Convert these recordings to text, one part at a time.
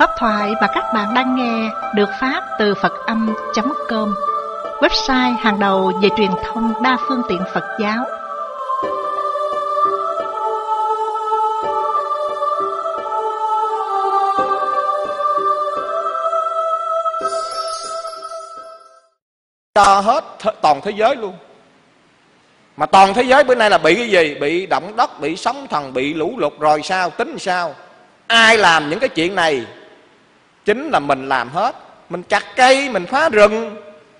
Pháp thoại mà các bạn đang nghe được phát từ Phật-âm.com, website hàng đầu về truyền thông đa phương tiện Phật giáo. Cho hết toàn thế giới luôn. Mà toàn thế giới bữa nay là bị cái gì? Bị động đất, bị sóng thần, bị lũ lụt rồi sao? Tính sao? Ai làm những cái chuyện này? Chính là mình làm hết. Mình chặt cây, mình phá rừng,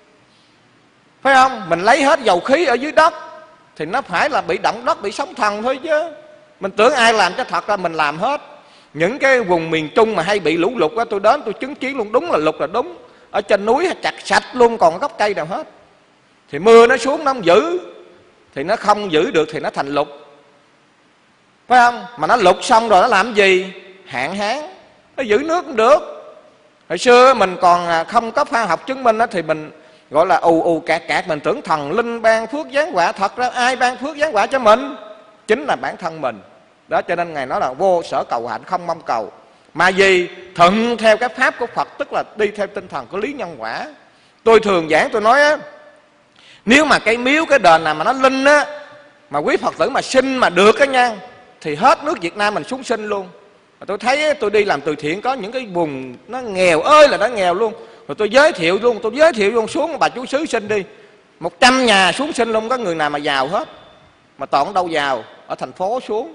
phải không? Mình lấy hết dầu khí ở dưới đất thì nó phải là bị động đất, bị sóng thần thôi chứ. Mình tưởng ai làm, cho thật ra mình làm hết. Những cái vùng miền Trung mà hay bị lũ lụt á, tôi đến tôi chứng kiến luôn, đúng là lụt là đúng. Ở trên núi chặt sạch luôn, còn gốc cây nào hết. Thì mưa nó xuống nó không giữ, thì nó không giữ được thì nó thành lụt, phải không? Mà nó lụt xong rồi nó làm gì? Hạn hán, nó giữ nước cũng được. Hồi xưa mình còn không có khoa học chứng minh đó, thì mình gọi là ù cạc, mình tưởng thần linh ban phước giáng quả. Thật ra ai ban phước giáng quả cho mình? Chính là bản thân mình. Đó, cho nên Ngài nói là vô sở cầu hạnh, không mong cầu. Mà gì? Thuận theo cái pháp của Phật, tức là đi theo tinh thần của lý nhân quả. Tôi thường giảng tôi nói á, nếu mà cái miếu, cái đền nào mà nó linh á, mà quý Phật tử mà xin mà được á nha, thì hết nước Việt Nam mình xuống sinh luôn. Mà tôi thấy tôi đi làm từ thiện, có những cái vùng nó nghèo ơi là nó nghèo luôn. Rồi tôi giới thiệu luôn xuống bà chú xứ sinh đi, 100 nhà xuống sinh luôn, có người nào mà giàu hết. Mà toàn đâu giàu, ở thành phố xuống.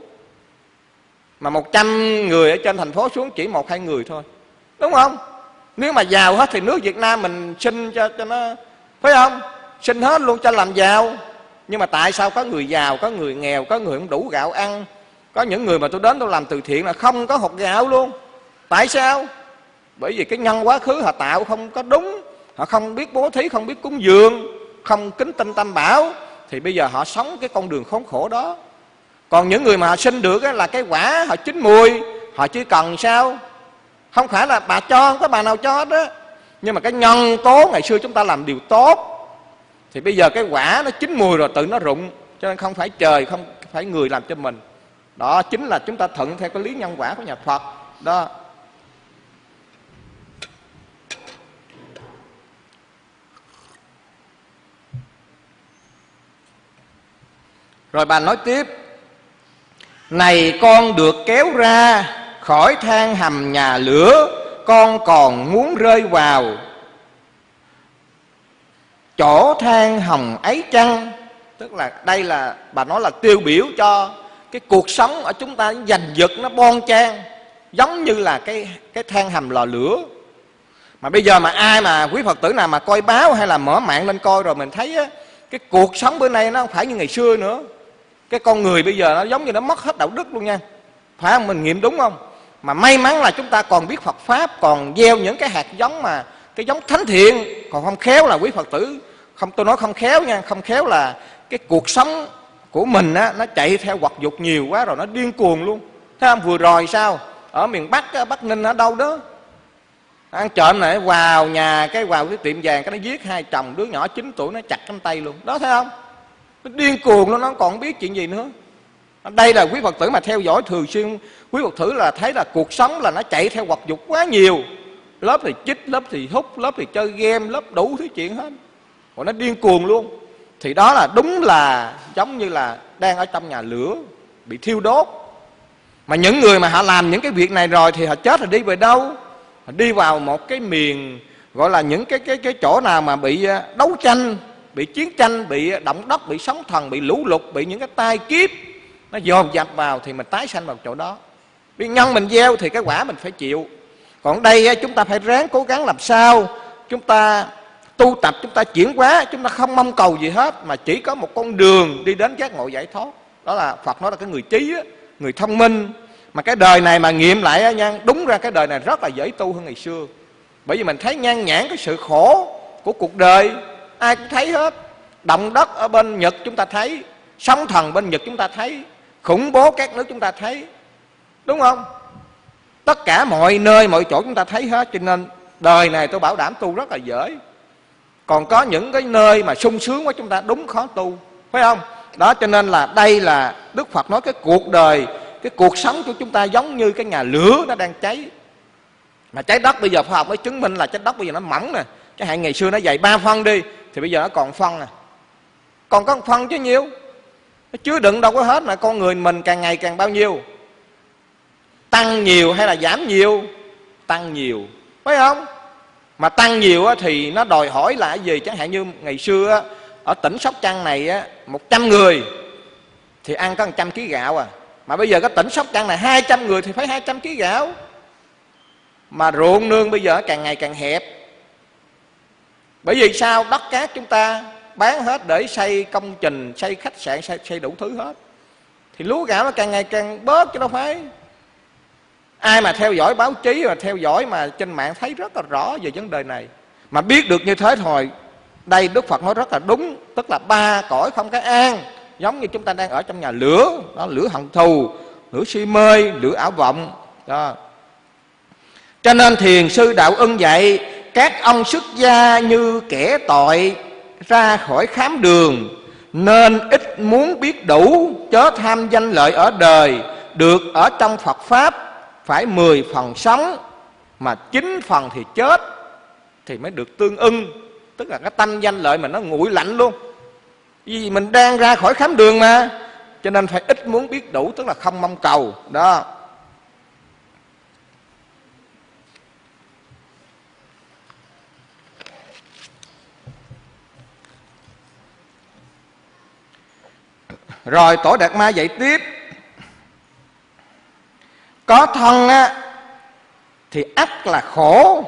Mà 100 người ở trên thành phố xuống chỉ 1-2 người thôi, đúng không? Nếu mà giàu hết thì nước Việt Nam mình sinh cho nó, phải không? Sinh hết luôn cho làm giàu. Nhưng mà tại sao có người giàu, có người nghèo, có người không đủ gạo ăn? Có những người mà tôi đến tôi làm từ thiện là không có hột gạo luôn. Tại sao? Bởi vì cái nhân quá khứ họ tạo không có đúng. Họ không biết bố thí, không biết cúng dường, không kính tinh Tam Bảo, thì bây giờ họ sống cái con đường khốn khổ đó. Còn những người mà họ sinh được là cái quả họ chín mùi, họ chỉ cần sao? Không phải là bà cho, không có bà nào cho hết á. Nhưng mà cái nhân tố ngày xưa chúng ta làm điều tốt, thì bây giờ cái quả nó chín mùi rồi tự nó rụng. Cho nên không phải trời, không phải người làm cho mình. Đó chính là chúng ta thuận theo cái lý nhân quả của nhà Phật đó. Rồi bà nói tiếp: này con được kéo ra khỏi than hầm nhà lửa, con còn muốn rơi vào chỗ than hồng ấy chăng? Tức là đây là bà nói là tiêu biểu cho cái cuộc sống ở chúng ta giành giật, nó bon chen giống như là cái than hầm lò lửa. Mà bây giờ mà ai mà quý Phật tử nào mà coi báo hay là mở mạng lên coi rồi mình thấy á, cái cuộc sống bữa nay nó không phải như ngày xưa nữa. Cái con người bây giờ nó giống như nó mất hết đạo đức luôn nha. Phải không? Mình nghiệm đúng không? Mà may mắn là chúng ta còn biết Phật Pháp, còn gieo những cái hạt giống mà cái giống thánh thiện. Còn không khéo là quý Phật tử, không, tôi nói không khéo nha, không khéo là cái cuộc sống của mình á, nó chạy theo hoặc dục nhiều quá rồi nó điên cuồng luôn. Thấy không? Vừa rồi sao? Ở miền Bắc, Bắc Ninh ở đâu đó, ăn trộm này, vào nhà, vào cái tiệm vàng, cái nó giết hai chồng đứa nhỏ 9 tuổi, nó chặt cánh tay luôn. Đó, thấy không? Nó điên cuồng luôn, nó còn không biết chuyện gì nữa. Đây là quý Phật tử mà theo dõi thường xuyên, quý Phật tử là thấy là cuộc sống là nó chạy theo hoặc dục quá nhiều. Lớp thì chích, lớp thì hút, lớp thì chơi game, lớp đủ thứ chuyện hết. Còn nó điên cuồng luôn. Thì đó là đúng là giống như là đang ở trong nhà lửa, bị thiêu đốt. Mà những người mà họ làm những cái việc này rồi thì họ chết rồi đi về đâu? Họ đi vào một cái miền gọi là những cái chỗ nào mà bị đấu tranh, bị chiến tranh, bị động đất, bị sóng thần, bị lũ lụt, bị những cái tai kiếp nó dồn dập vào, thì mình tái sanh vào chỗ đó. Vì nhân mình gieo thì cái quả mình phải chịu. Còn đây chúng ta phải ráng cố gắng làm sao chúng ta tu tập, chúng ta chuyển hóa, chúng ta không mong cầu gì hết, mà chỉ có một con đường đi đến giác ngộ giải thoát. Đó là Phật nói là cái người trí, người thông minh. Mà cái đời này mà nghiệm lại nha, đúng ra cái đời này rất là dễ tu hơn ngày xưa. Bởi vì mình thấy nhan nhản cái sự khổ của cuộc đời, ai cũng thấy hết. Động đất ở bên Nhật chúng ta thấy, sóng thần bên Nhật chúng ta thấy, khủng bố các nước chúng ta thấy, đúng không? Tất cả mọi nơi mọi chỗ chúng ta thấy hết. Cho nên đời này tôi bảo đảm tu rất là dễ. Còn có những cái nơi mà sung sướng quá chúng ta đúng khó tu, phải không? Đó, cho nên là đây là Đức Phật nói cái cuộc đời, cái cuộc sống của chúng ta giống như cái nhà lửa nó đang cháy. Mà trái đất bây giờ khoa học mới chứng minh là trái đất bây giờ nó mỏng nè. Chẳng hạn ngày xưa nó dày 3 phân đi, thì bây giờ nó còn phân nè. Còn có 1 phân chứ nhiêu. Nó chứa đựng đâu có hết, mà con người mình càng ngày càng bao nhiêu? Tăng nhiều hay là giảm nhiều? Tăng nhiều, phải không? Mà tăng nhiều thì nó đòi hỏi là cái gì? Chẳng hạn như ngày xưa ở tỉnh Sóc Trăng này 100 người thì ăn có 100 kg gạo à. Mà bây giờ cái tỉnh Sóc Trăng này 200 người thì phải 200 kg gạo. Mà ruộng nương bây giờ càng ngày càng hẹp. Bởi vì sao? Đất cát chúng ta bán hết để xây công trình, xây khách sạn, xây đủ thứ hết. Thì lúa gạo nó càng ngày càng bớt chứ đâu phải. Ai mà theo dõi báo chí và theo dõi mà trên mạng thấy rất là rõ về vấn đề này. Mà biết được như thế thôi, đây Đức Phật nói rất là đúng. Tức là 3 cõi không cái an. Giống như chúng ta đang ở trong nhà lửa. Đó, lửa hận thù, lửa si mê, lửa ảo vọng. Đó. Cho nên Thiền sư Đạo Ân dạy các ông xuất gia như kẻ tội ra khỏi khám đường, nên ít muốn biết đủ, chớ tham danh lợi ở đời. Được ở trong Phật Pháp phải 10 phần sống, mà 9 phần thì chết, thì mới được tương ưng. Tức là cái tâm danh lợi mà nó nguội lạnh luôn. Vì mình đang ra khỏi khám đường mà, cho nên phải ít muốn biết đủ, tức là không mong cầu. Đó. Rồi Tổ Đạt Ma dạy tiếp: có thân thì ắt là khổ,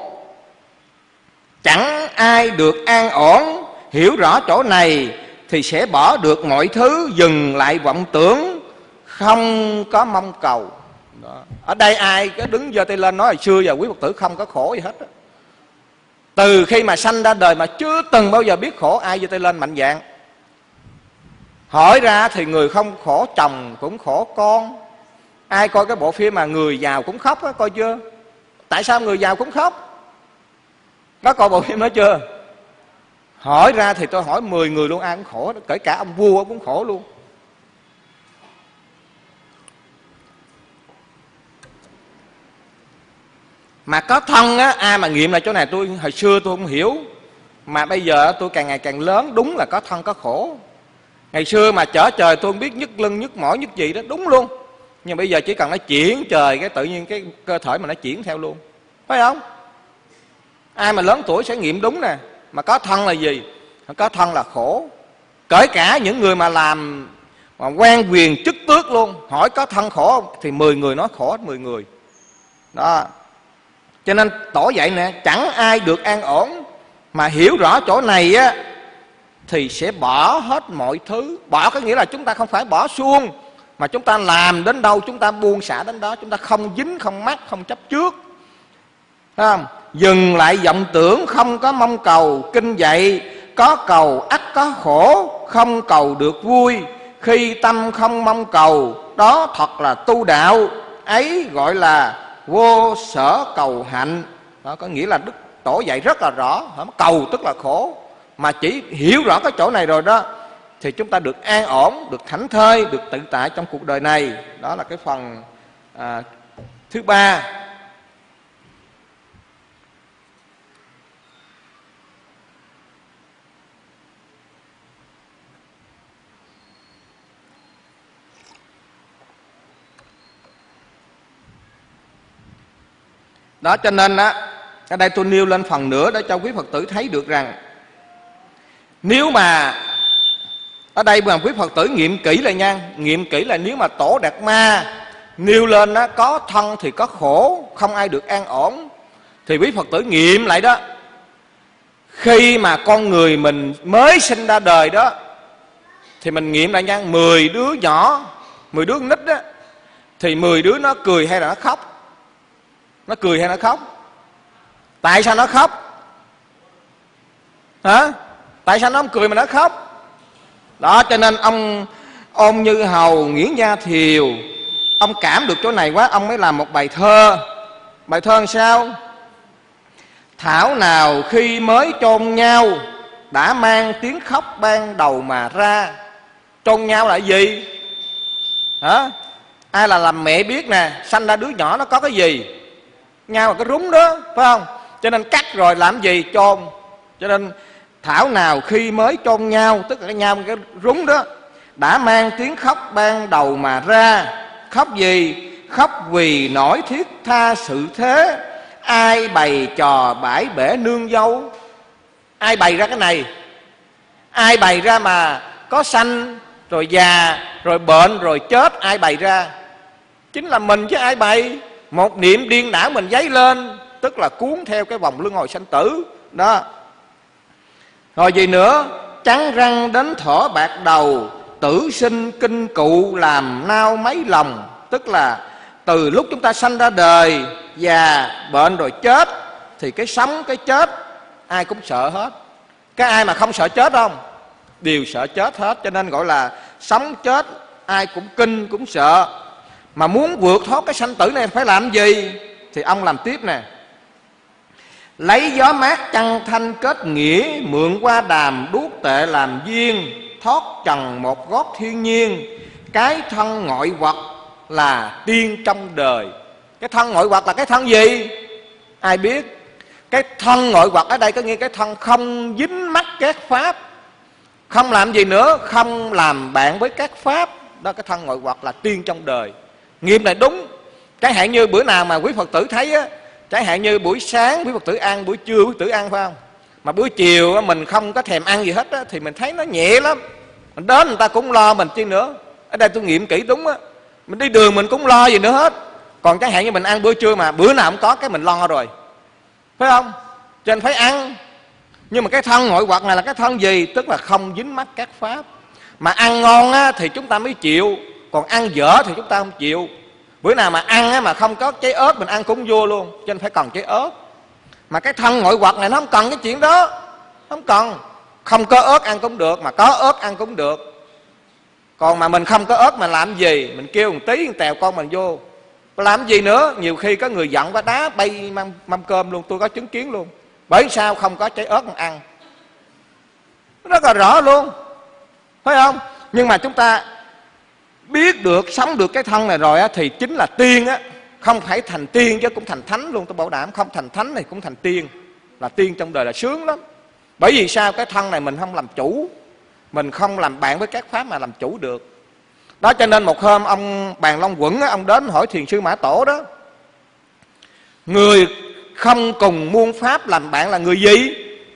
chẳng ai được an ổn. Hiểu rõ chỗ này thì sẽ bỏ được mọi thứ, dừng lại vọng tưởng, không có mong cầu. Đó. Ở đây ai có đứng giơ tay lên nói hồi xưa giờ quý Phật tử không có khổ gì hết đó. Từ khi mà sanh ra đời mà chưa từng bao giờ biết khổ, ai giơ tay lên mạnh dạn. Hỏi ra thì người không khổ chồng cũng khổ con. Ai coi cái bộ phim mà người giàu cũng khóc á, coi chưa? Tại sao người giàu cũng khóc? Có coi bộ phim đó chưa? Hỏi ra thì tôi hỏi 10 người luôn, ai cũng khổ, kể cả ông vua cũng khổ luôn. Mà có thân á, ai mà nghiệm lại chỗ này tôi hồi xưa tôi không hiểu, mà bây giờ tôi càng ngày càng lớn, đúng là có thân có khổ. Ngày xưa mà chở trời tôi không biết nhức lưng, nhức mỏi, nhức gì đó, đúng luôn. Nhưng bây giờ chỉ cần nó chuyển trời, cái tự nhiên cái cơ thể mà nó chuyển theo luôn, phải không? Ai mà lớn tuổi sẽ nghiệm đúng nè. Mà có thân là gì? Có thân là khổ. Kể cả những người mà làm mà quan quyền chức tước luôn, hỏi có thân khổ không? Thì 10 người nói khổ hết 10 người. Đó. Cho nên Tổ dạy nè, chẳng ai được an ổn. Mà hiểu rõ chỗ này á thì sẽ bỏ hết mọi thứ. Bỏ có nghĩa là chúng ta không phải bỏ suông, mà chúng ta làm đến đâu chúng ta buông xả đến đó. Chúng ta không dính, không mắc, không chấp trước. Thấy không? Dừng lại vọng tưởng, không có mong cầu. Kinh dạy có cầu ắt có khổ, không cầu được vui. Khi tâm không mong cầu, đó thật là tu đạo. Ấy gọi là vô sở cầu hạnh. Đó có nghĩa là Đức Tổ dạy rất là rõ. Cầu tức là khổ. Mà chỉ hiểu rõ cái chỗ này rồi đó thì chúng ta được an ổn, được thảnh thơi, được tự tại trong cuộc đời này. Đó là cái phần thứ 3. Đó cho nên ở đây tôi nêu lên phần nữa để cho quý Phật tử thấy được rằng, nếu mà ở đây mà quý Phật tử nghiệm kỹ lại nha, nghiệm kỹ là nếu mà Tổ Đạt Ma nêu lên có thân thì có khổ, không ai được an ổn, thì quý Phật tử nghiệm lại đó. Khi mà con người mình mới sinh ra đời đó, thì mình nghiệm lại nha, 10 đứa nhỏ, 10 đứa nít đó, thì 10 đứa nó cười hay là nó khóc? Nó cười hay nó khóc? Tại sao nó khóc? Hả? Tại sao nó không cười mà nó khóc? Đó cho nên ông Ôn Như Hầu Nguyễn Gia Thiều, ông cảm được chỗ này quá, ông mới làm một bài thơ. Bài thơ làm sao? Thảo nào khi mới chôn nhau, đã mang tiếng khóc ban đầu mà ra. Chôn nhau là gì? Hả? Ai là làm mẹ biết nè, sanh ra đứa nhỏ nó có cái gì? nhau là cái rúng đó, phải không? Cho nên cắt rồi làm gì? Chôn. Cho nên thảo nào khi mới chôn nhau, tức là cái nhau cái rúng đó, đã mang tiếng khóc ban đầu mà ra. Khóc gì? Khóc vì nổi thiết tha sự thế. Ai bày trò bãi bể nương dâu? Ai bày ra cái này? Ai bày ra mà có sanh rồi già rồi bệnh rồi chết? Ai bày ra? Chính là mình chứ ai bày. Một niệm điên đảo mình dấy lên, tức là cuốn theo cái vòng luân hồi sanh tử đó. Rồi gì nữa? Trắng răng đến thỏ bạc đầu, tử sinh kinh cụ làm nao mấy lòng. Tức là từ lúc chúng ta sanh ra đời, già, bệnh rồi chết, thì cái sống, cái chết ai cũng sợ hết. Cái ai mà không sợ chết không? Đều sợ chết hết. Cho nên gọi là sống chết ai cũng kinh, cũng sợ. Mà muốn vượt thoát cái sanh tử này phải làm gì? Thì ông làm tiếp nè. Lấy gió mát chăn thanh kết nghĩa, mượn qua đàm đuốc tệ làm duyên, thoát trần một gót thiên nhiên. Cái thân ngoại vật là tiên trong đời. Cái thân ngoại vật là cái thân gì? Ai biết? Cái thân ngoại vật ở đây có nghĩa cái thân không dính mắc các pháp. Không làm gì nữa? Không làm bạn với các pháp. Đó, cái thân ngoại vật là tiên trong đời. Nghiêm này đúng. Chẳng hạn như bữa nào mà quý Phật tử thấy á, chẳng hạn như buổi sáng quý Phật tử ăn, buổi trưa quý Phật tử ăn, phải không? Mà buổi chiều á, mình không có thèm ăn gì hết á, thì mình thấy nó nhẹ lắm. Mình đến người ta cũng lo mình chi nữa. Ở đây tôi nghiệm kỹ đúng á. Mình đi đường mình cũng lo gì nữa hết. Còn chẳng hạn như mình ăn bữa trưa mà bữa nào cũng có cái mình lo rồi, phải không? Cho nên phải ăn. Nhưng mà cái thân ngoại vật này là cái thân gì? Tức là không dính mắc các pháp. Mà ăn ngon á, thì chúng ta mới chịu. Còn ăn dở thì chúng ta không chịu. Bữa nào mà ăn á, mà không có trái ớt mình ăn cũng vô luôn. Cho nên phải cần trái ớt. Mà cái thân ngoại vật này nó không cần cái chuyện đó. Không cần. Không có ớt ăn cũng được, mà có ớt ăn cũng được. Còn mà mình không có ớt mà làm gì? Mình kêu một tí, một tèo con mình vô. Làm gì nữa? Nhiều khi có người giận quá đá bay mâm cơm luôn. Tôi có chứng kiến luôn. Bởi sao không có trái ớt mà ăn? Rất là rõ luôn, phải không? Nhưng mà chúng ta biết được, sống được cái thân này rồi á, thì chính là tiên á. Không phải thành tiên chứ cũng thành thánh luôn. Tôi bảo đảm không thành thánh này cũng thành tiên. Là tiên trong đời là sướng lắm. Bởi vì sao? Cái thân này mình không làm chủ. Mình không làm bạn với các pháp mà làm chủ được. Đó, cho nên một hôm ông Bàn Long Quẩn á, ông đến hỏi Thiền sư Mã Tổ đó. Người không cùng muôn pháp làm bạn là người gì?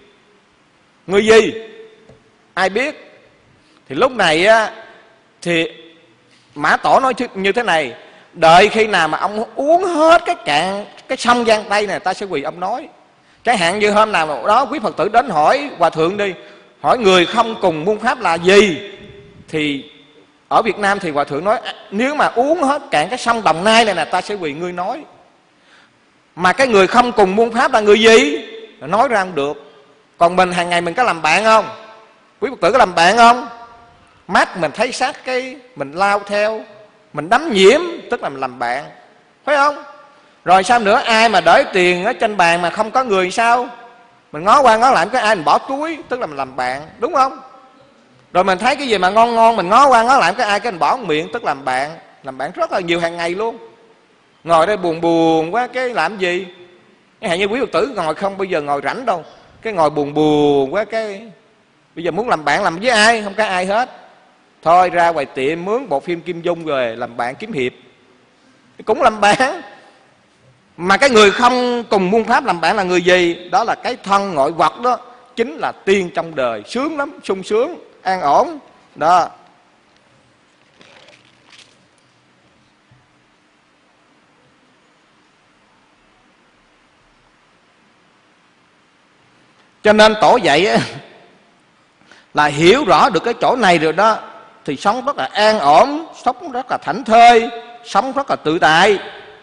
Người gì? Ai biết? Thì lúc này á, thì Mã Tổ nói như thế này. Đợi khi nào mà ông uống hết cái cạn cái sông Giang Tây này, ta sẽ quỳ ông nói. Chẳng hạn như hôm nào đó quý Phật tử đến hỏi Hòa Thượng đi, hỏi người không cùng muôn pháp là gì? Thì ở Việt Nam thì Hòa Thượng nói nếu mà uống hết cạn cái sông Đồng Nai này là ta sẽ quỳ ngươi nói. Mà cái người không cùng muôn pháp là người gì? Nói ra không được. Còn mình hàng ngày mình có làm bạn không? Quý Phật tử có làm bạn không? Mắt mình thấy sát cái mình lao theo, mình đắm nhiễm, tức là mình làm bạn, phải không? Rồi sao nữa? Ai mà để tiền ở trên bàn mà không có người sao? Mình ngó qua ngó lại cái ai mình bỏ túi, tức là mình làm bạn, đúng không? Rồi mình thấy cái gì mà ngon ngon mình ngó qua ngó lại cái ai cái mình bỏ miệng, tức làm bạn. Làm bạn rất là nhiều hàng ngày luôn. Ngồi đây buồn buồn quá cái làm gì? Cái hạn như quý Phật tử ngồi không bây giờ ngồi rảnh đâu. Cái ngồi buồn buồn quá cái bây giờ muốn làm bạn làm với ai? Không có ai hết. Thôi ra ngoài tiệm mướn bộ phim Kim Dung rồi làm bạn kiếm hiệp. Cũng làm bạn. Mà cái người không cùng muôn pháp làm bạn là người gì? Đó là cái thân ngoại vật đó. Chính là tiên trong đời. Sướng lắm, sung sướng, an ổn. Đó. Cho nên Tổ dạy á, là hiểu rõ được cái chỗ này rồi đó thì sống rất là an ổn, sống rất là thảnh thơi, sống rất là tự tại.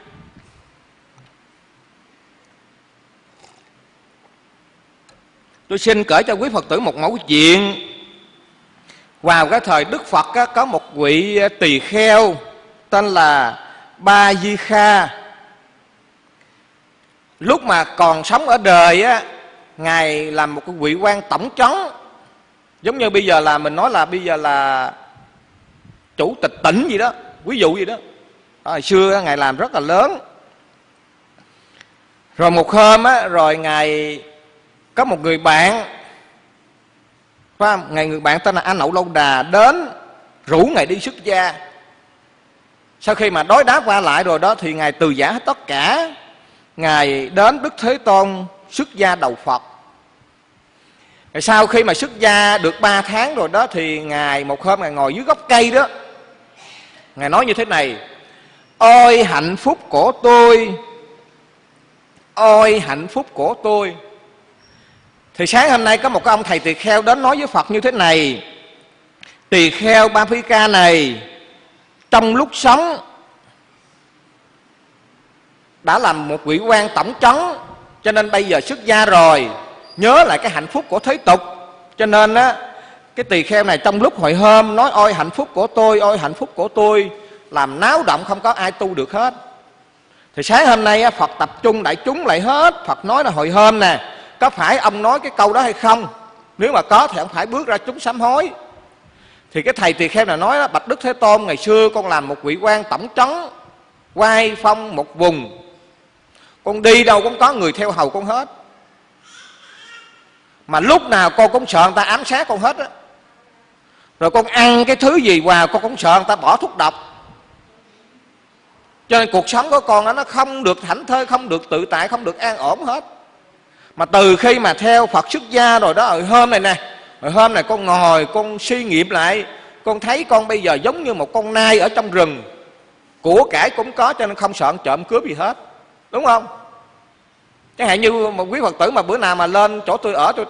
Tôi xin kể cho quý Phật tử một mẫu chuyện. Vào cái thời Đức Phật á, có một vị tỳ kheo tên là Ba Di Kha. Lúc mà còn sống ở đời á, Ngài làm một cái vị quan tổng trấn. Giống như bây giờ là mình nói là bây giờ là chủ tịch tỉnh gì đó, ví dụ gì đó. Hồi xưa Ngài làm rất là lớn. Rồi một hôm á, rồi Ngài có một người bạn, phải không? Người bạn tên là A Nậu Lâu Đà đến rủ Ngài đi xuất gia. Sau khi mà đối đáp qua lại rồi đó thì Ngài từ giả hết tất cả. Ngài đến Đức Thế Tôn xuất gia đầu Phật. Rồi sau khi mà xuất gia được 3 tháng rồi đó thì Ngài một hôm Ngài ngồi dưới gốc cây đó, Ngài nói như thế này: ôi hạnh phúc của tôi, ôi hạnh phúc của tôi. Thì sáng hôm nay có một cái ông thầy tỳ kheo đến nói với Phật như thế này: tỳ kheo Ba Phi Ca này trong lúc sống đã làm một vị quan tổng trấn, cho nên bây giờ xuất gia rồi nhớ lại cái hạnh phúc của thế tục, cho nên á cái tỳ kheo này trong lúc hồi hôm nói ôi hạnh phúc của tôi, ôi hạnh phúc của tôi, làm náo động không có ai tu được hết. Thì sáng hôm nay á, Phật tập trung đại chúng lại hết. Phật nói là hồi hôm nè, có phải ông nói cái câu đó hay không? Nếu mà có thì ông phải bước ra chúng sám hối. Thì cái thầy tỳ kheo này nói đó: bạch Đức Thế Tôn, ngày xưa con làm một vị quan tổng trấn, oai phong một vùng, con đi đâu cũng có người theo hầu con hết, mà lúc nào con cũng sợ người ta ám sát con hết á. Rồi con ăn cái thứ gì vào con cũng sợ người ta bỏ thuốc độc. Cho nên cuộc sống của con đó, nó không được thảnh thơi, không được tự tại, không được an ổn hết. Mà từ khi mà theo Phật xuất gia rồi đó, hồi hôm này nè, hồi hôm này con ngồi con suy nghiệm lại, con thấy con bây giờ giống như một con nai ở trong rừng, của cải cũng có, cho nên không sợ trộm cướp gì hết, đúng không? Chẳng hạn như một quý Phật tử mà bữa nào mà lên chỗ tôi ở, tôi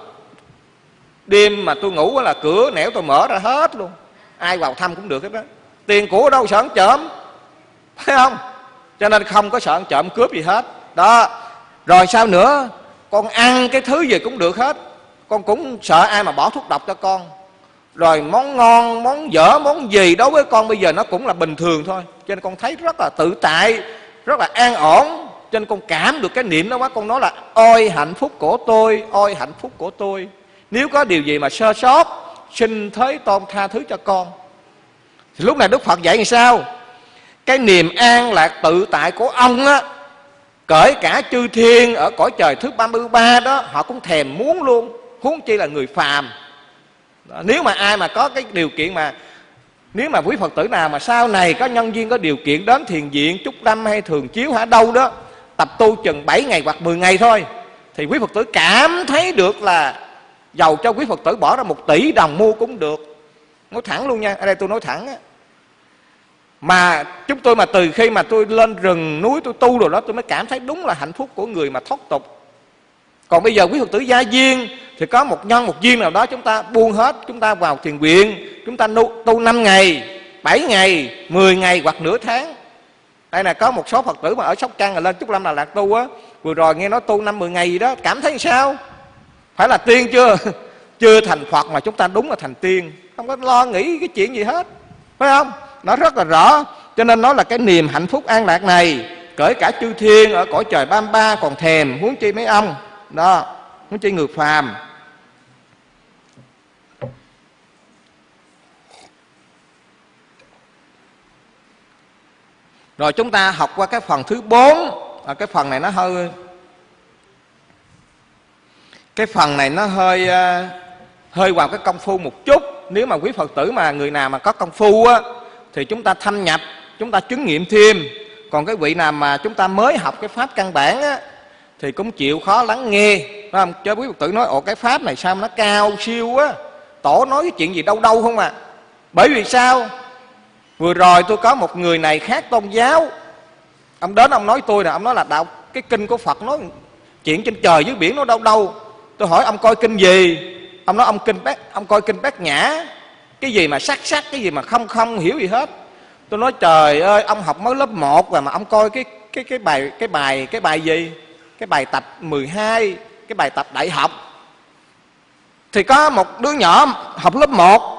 đêm mà tôi ngủ là cửa nẻo tôi mở ra hết luôn, ai vào thăm cũng được hết đó. Tiền của đâu sợ trộm, phải không? Cho nên không có sợ trộm cướp gì hết đó. Rồi sao nữa, con ăn cái thứ gì cũng được hết, con cũng sợ ai mà bỏ thuốc độc cho con. Rồi món ngon, món dở, món gì đối với con bây giờ nó cũng là bình thường thôi. Cho nên con thấy rất là tự tại, rất là an ổn. Cho nên con cảm được cái niệm đó quá. Con nói là ôi hạnh phúc của tôi, ôi hạnh phúc của tôi. Nếu có điều gì mà sơ sót, xin Thế Tôn tha thứ cho con. Thì lúc này Đức Phật dạy làm sao? Cái niềm an lạc tự tại của ông á, kể cả chư thiên ở cõi trời thứ 33 đó, họ cũng thèm muốn luôn, huống chi là người phàm. Nếu mà ai mà có cái điều kiện mà, nếu mà quý Phật tử nào mà sau này có nhân duyên, có điều kiện đến thiền viện Trúc Lâm hay Thường Chiếu hả đâu đó, tập tu chừng 7 ngày hoặc 10 ngày thôi, thì quý Phật tử cảm thấy được là giàu cho quý Phật tử bỏ ra 1 tỷ đồng mua cũng được. Nói thẳng luôn nha, ở đây tôi nói thẳng á. Mà chúng tôi mà từ khi mà tôi lên rừng núi tôi tu rồi đó, tôi mới cảm thấy đúng là hạnh phúc của người mà thoát tục. Còn bây giờ quý Phật tử gia duyên thì có một nhân một duyên nào đó, chúng ta buông hết, chúng ta vào thiền viện, chúng ta tu 5 ngày, 7 ngày, 10 ngày hoặc nửa tháng. Đây là có một số Phật tử mà ở Sóc Trăng là lên Trúc Lâm Đà Lạt tu á, vừa rồi nghe nói tu 5-10 ngày gì đó, cảm thấy sao? Phải là tiên chưa? Chưa thành Phật mà chúng ta đúng là thành tiên, không có lo nghĩ cái chuyện gì hết, phải không? Nó rất là rõ. Cho nên nó là cái niềm hạnh phúc an lạc này, kể cả chư thiên ở cõi trời 33 còn thèm, huống chi mấy ông đó, huống chi người phàm. Rồi chúng ta học qua cái phần thứ 4. Cái phần này nó hơi, cái phần này nó hơi vào cái công phu một chút. Nếu mà quý Phật tử mà người nào mà có công phu á, thì chúng ta thâm nhập, chúng ta chứng nghiệm thêm. Còn cái vị nào mà chúng ta mới học cái pháp căn bản á, thì cũng chịu khó lắng nghe, phải không? Cho quý Phật tử nói ồ cái pháp này sao nó cao siêu quá, tổ nói cái chuyện gì đâu đâu không à. Bởi vì sao? Vừa rồi tôi có một người này khác tôn giáo, ông đến ông nói tôi là, ông nói là đạo cái kinh của Phật nói chuyện trên trời dưới biển nó đâu đâu. Tôi hỏi ông coi kinh gì? Ông nói ông coi kinh Bát Nhã. Cái gì mà sắc, cái gì mà không hiểu gì hết. Tôi nói trời ơi, ông học mới lớp 1 rồi mà ông coi cái bài gì? Cái bài tập 12, cái bài tập đại học. Thì có một đứa nhỏ học lớp 1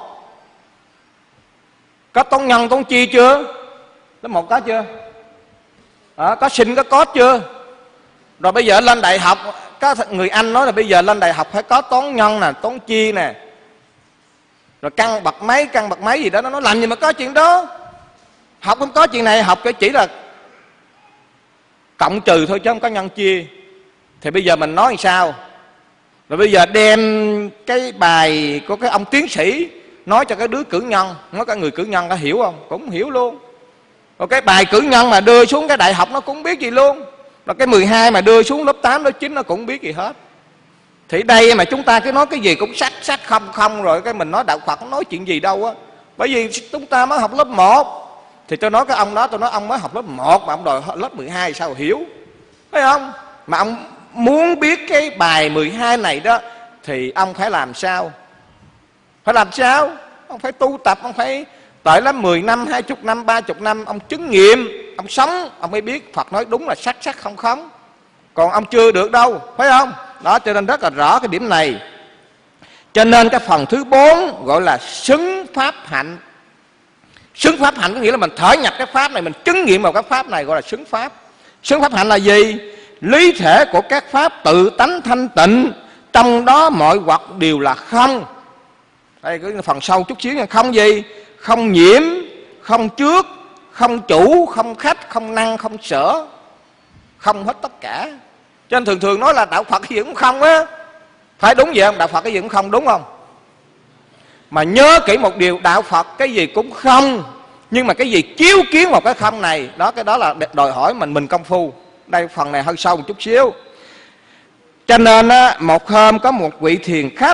có toán nhân toán chia chưa? Lớp 1 có chưa? Có sinh có cos chưa? Rồi bây giờ lên đại học, có người Anh nói là bây giờ lên đại học phải có toán nhân nè, toán chia nè, rồi căn bậc mấy gì đó. Nó nói làm gì mà có chuyện đó. Học không có chuyện này, học cái chỉ là cộng trừ thôi chứ không có nhân chia. Thì bây giờ mình nói làm sao? Rồi bây giờ đem cái bài của cái ông tiến sĩ nói cho cái đứa cử nhân, nói cái người cử nhân có hiểu không? Cũng hiểu luôn. Rồi cái bài cử nhân mà đưa xuống cái đại học nó cũng biết gì luôn. Rồi cái 12 mà đưa xuống lớp 8, lớp 9 nó cũng biết gì hết. Thì đây mà chúng ta cứ nói cái gì cũng sách không rồi cái mình nói đạo Phật nói chuyện gì đâu á. Bởi vì chúng ta mới học lớp 1. Thì tôi nói cái ông đó, tôi nói ông mới học lớp 1 mà ông đòi lớp 12 sao hiểu. Thấy không? Mà ông muốn biết cái bài 12 này đó thì ông phải làm sao? Phải làm sao? Ông phải tu tập, ông phải tới lắm 10 năm, 20 năm, 30 năm, ông chứng nghiệm, ông sống, ông mới biết Phật nói đúng là sắc không. Còn ông chưa được đâu, phải không? Đó, cho nên rất là rõ cái điểm này. Cho nên cái phần thứ 4 gọi là xứng pháp hạnh. Xứng pháp hạnh có nghĩa là mình thở nhập cái pháp này, mình chứng nghiệm vào cái pháp này, gọi là xứng pháp. Xứng pháp hạnh là gì? Lý thể của các pháp tự tánh thanh tịnh, trong đó mọi vật đều là không. Đây cái phần sau chút xíu nha. Không gì? Không nhiễm, không trước, không chủ, không khách, không năng, không sở. Không hết tất cả. Cho nên thường nói là đạo Phật cái gì cũng không á. Phải đúng vậy không? Đạo Phật cái gì cũng không, đúng không? Mà nhớ kỹ một điều, đạo Phật cái gì cũng không, nhưng mà cái gì chiếu kiến một cái không này, đó cái đó là đòi hỏi mình công phu. Đây phần này hơi sâu một chút xíu. Cho nên á, một hôm có một vị thiền khách,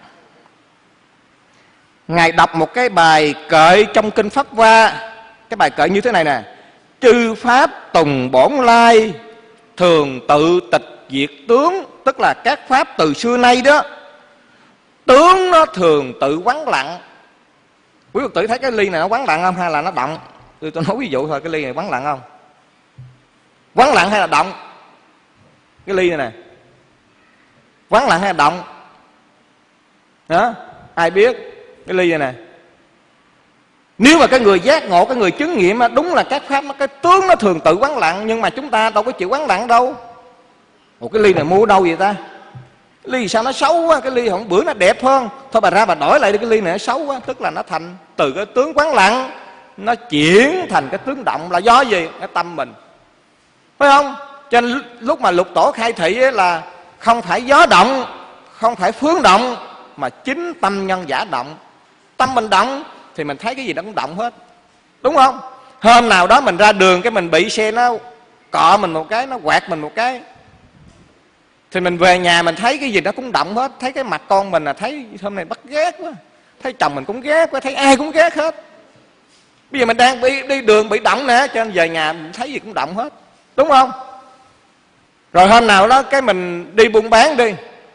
ngài đọc một cái bài kệ trong kinh Pháp Hoa. Cái bài kệ như thế này nè: chư pháp tùng bổn lai, thường tự tịch diệt tướng. Tức là các pháp từ xưa nay đó, tướng nó thường tự vắng lặng. Quý Phật tử thấy cái ly này nó vắng lặng không hay là nó động? Tôi nói ví dụ thôi, cái ly này vắng lặng không? Vắng lặng hay là động? Cái ly này nè vắng lặng hay là động? Đó, ai biết? Cái ly này nè, nếu mà cái người giác ngộ, cái người chứng nghiệm đúng là các pháp, cái tướng nó thường tự vắng lặng, nhưng mà chúng ta đâu có chịu vắng lặng đâu. Ủa cái ly này mua đâu vậy ta? Cái ly sao nó xấu quá? Cái ly hôm bữa nó đẹp hơn, thôi bà ra bà đổi lại cái ly này nó xấu quá. Tức là nó thành từ cái tướng vắng lặng, nó chuyển thành cái tướng động. Là do gì? Cái tâm mình, phải không? Cho nên lúc mà lục tổ khai thị là không phải gió động, không phải phương động, mà chính tâm nhân giả động. Tâm mình động thì mình thấy cái gì nó cũng động hết, đúng không? Hôm nào đó mình ra đường cái mình bị xe nó cọ mình một cái, nó quẹt mình một cái, thì mình về nhà mình thấy cái gì nó cũng động hết. Thấy cái mặt con mình là thấy hôm nay bắt ghét quá, thấy chồng mình cũng ghét quá, thấy ai cũng ghét hết. Bây giờ mình đang đi đường bị động nè, cho nên về nhà mình thấy gì cũng động hết, đúng không? Rồi hôm nào đó cái mình đi buôn bán đi,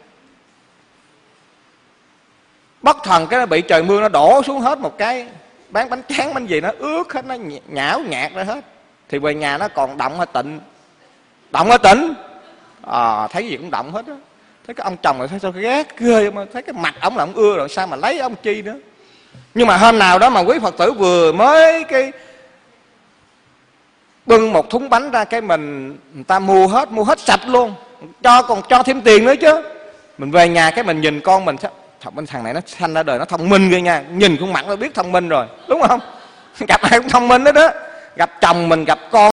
bất thần cái nó bị trời mưa nó đổ xuống hết một cái, bán bánh tráng bánh gì nó ướt hết, nó nhão nhạt ra hết. Thì về nhà nó còn động hay tịnh? Động hay tịnh? Thấy gì cũng động hết á. Thấy cái ông chồng này thấy sao ghét ghê, mà thấy cái mặt ổng là ổng ưa rồi, sao mà lấy ông chi nữa. Nhưng mà hôm nào đó mà quý Phật tử vừa mới cái bưng một thúng bánh ra, cái người ta mua hết sạch luôn, còn cho thêm tiền nữa chứ. Mình về nhà cái mình nhìn con mình, thằng này nó sanh ra đời nó thông minh ghê nha, nhìn khuôn mặt nó biết thông minh rồi, đúng không? Gặp ai cũng thông minh đó đó. Gặp chồng mình, gặp con